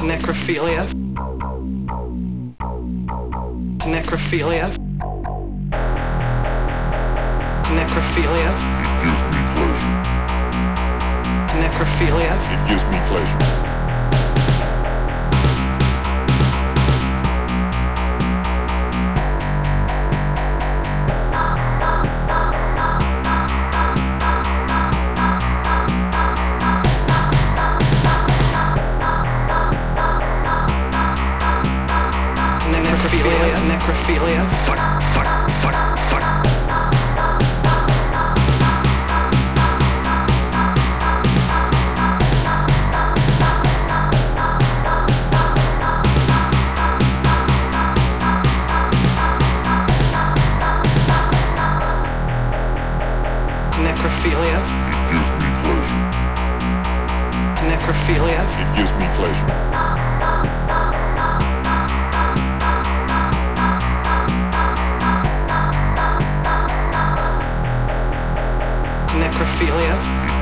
necrophilia, necrophilia, necrophilia, necrophilia, it gives me pleasure. necrophilia, necrophilia, necrophilia, necrophilia, it gives me pleasure. necrophilia,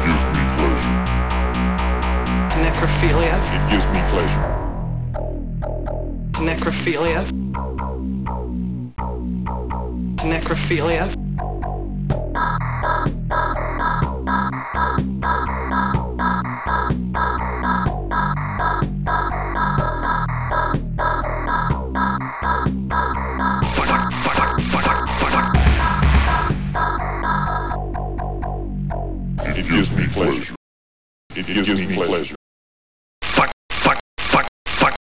necrophilia, It gives me pleasure. necrophilia, necrophilia, It gives me pleasure. It gives me pleasure.